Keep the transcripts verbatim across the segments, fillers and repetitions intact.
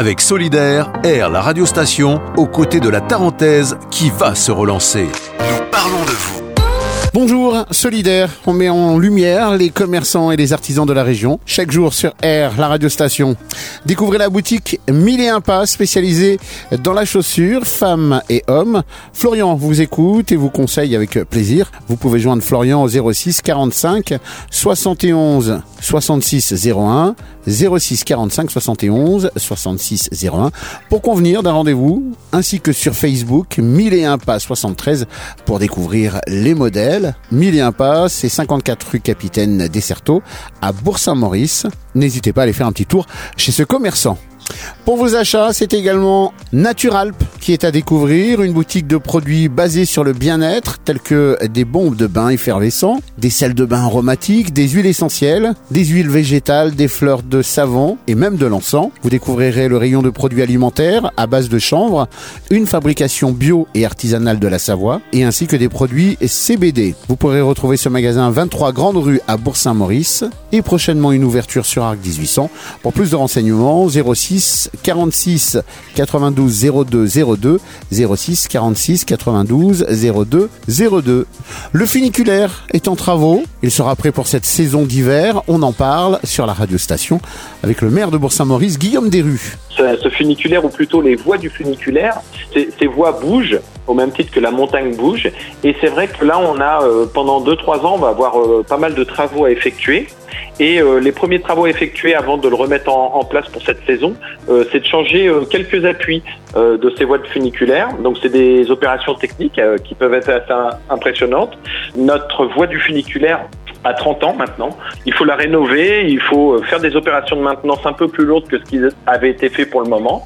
Avec Solidaire, Air, la radiostation, aux côtés de la Tarentaise qui va se relancer. Nous parlons de vous. Bonjour, Solidaire, on met en lumière les commerçants et les artisans de la région, chaque jour sur Air, la radiostation. Découvrez la boutique Mille et un pas, spécialisée dans la chaussure, femmes et hommes. Florian vous écoute et vous conseille avec plaisir. Vous pouvez joindre Florian au zéro six quarante-cinq soixante et onze soixante-six zéro un, zéro six quarante-cinq soixante et onze soixante-six zéro un pour convenir d'un rendez-vous, ainsi que sur Facebook Mille et un pas soixante-treize pour découvrir les modèles. Mille et un pas, c'est cinquante-quatre rue Capitaine Desserteaux à Bourg-Saint-Maurice. N'hésitez pas à aller faire un petit tour chez ce commerçant. Pour vos achats, c'est également Naturalp qui est à découvrir, une boutique de produits basés sur le bien-être, tels que des bombes de bain effervescents, des sels de bain aromatiques, des huiles essentielles, des huiles végétales, des fleurs de savon et même de l'encens. Vous découvrirez le rayon de produits alimentaires à base de chanvre, une fabrication bio et artisanale de la Savoie, et ainsi que des produits C B D. Vous pourrez retrouver ce magasin vingt-trois Grande Rue à Bourg-Saint-Maurice et prochainement une ouverture sur Arc dix-huit cents. Pour plus de renseignements, zéro six quarante-six quatre-vingt-douze zéro deux zéro deux, zéro six quarante-six quatre-vingt-douze zéro deux zéro deux. Le funiculaire est en travaux. Il sera prêt pour cette saison d'hiver. On en parle sur la radiostation avec le maire de Bourg-Saint-Maurice, Guillaume Desrues. Ce, ce funiculaire, ou plutôt les voies du funiculaire, ces, ces voies bougent au même titre que la montagne bouge. Et c'est vrai que là, on a euh, pendant deux trois ans, on va avoir euh, pas mal de travaux à effectuer. Et euh, les premiers travaux effectués avant de le remettre en, en place pour cette saison, euh, c'est de changer euh, quelques appuis euh, de ces voies de funiculaire. Donc c'est des opérations techniques euh, qui peuvent être assez impressionnantes. Notre voie du funiculaire a trente ans maintenant. Il faut la rénover, il faut faire des opérations de maintenance un peu plus lourdes que ce qui avait été fait pour le moment.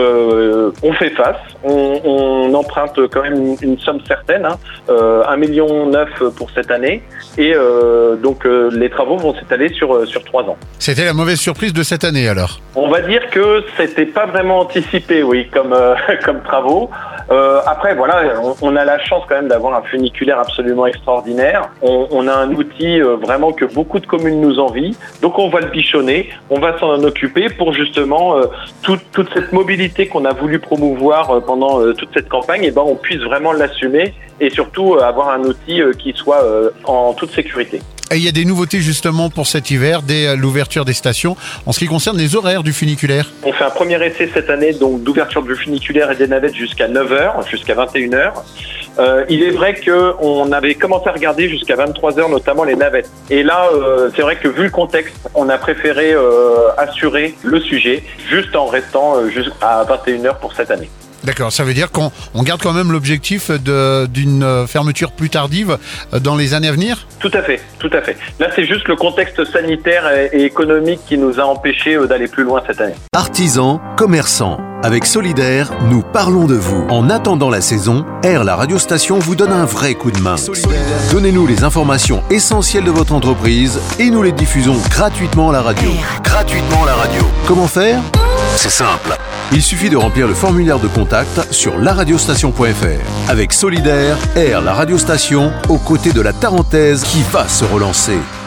Euh, on fait face, on, on emprunte quand même une, une somme certaine, hein, euh, un million neuf pour cette année, et euh, donc euh, les travaux vont s'étaler sur sur trois ans. C'était la mauvaise surprise de cette année alors. On va dire que c'était pas vraiment anticipé, oui, comme euh, comme travaux. Euh, après, voilà, on, on a la chance quand même d'avoir un funiculaire absolument extraordinaire. On, on a un outil euh, vraiment que beaucoup de communes nous envient. Donc, on va le bichonner, on va s'en occuper pour justement euh, toute, toute cette mobilité qu'on a voulu promouvoir euh, pendant euh, toute cette campagne. Et ben, on puisse vraiment l'assumer et surtout euh, avoir un outil euh, qui soit euh, en toute sécurité. Et il y a des nouveautés justement pour cet hiver, dès l'ouverture des stations, en ce qui concerne les horaires du funiculaire. On fait un premier essai cette année donc d'ouverture du funiculaire et des navettes jusqu'à neuf heures, jusqu'à vingt et une heures. Euh, il est vrai qu'on avait commencé à regarder jusqu'à vingt-trois heures, notamment les navettes. Et là, euh, c'est vrai que vu le contexte, on a préféré euh, assurer le sujet juste en restant euh, jusqu'à vingt et une heures pour cette année. D'accord, ça veut dire qu'on on garde quand même l'objectif de, d'une fermeture plus tardive dans les années à venir ? Tout à fait, tout à fait. Là, c'est juste le contexte sanitaire et, et économique qui nous a empêchés d'aller plus loin cette année. Artisans, commerçants, avec Solidaire, nous parlons de vous. En attendant la saison, Air, la radiostation, vous donne un vrai coup de main. Donnez-nous les informations essentielles de votre entreprise et nous les diffusons gratuitement à la radio. Gratuitement à la radio. Comment faire ? C'est simple. Il suffit de remplir le formulaire de contact sur la radiostation point f r. Avec Solidaire, Air, la radiostation, aux côtés de la Tarentaise qui va se relancer.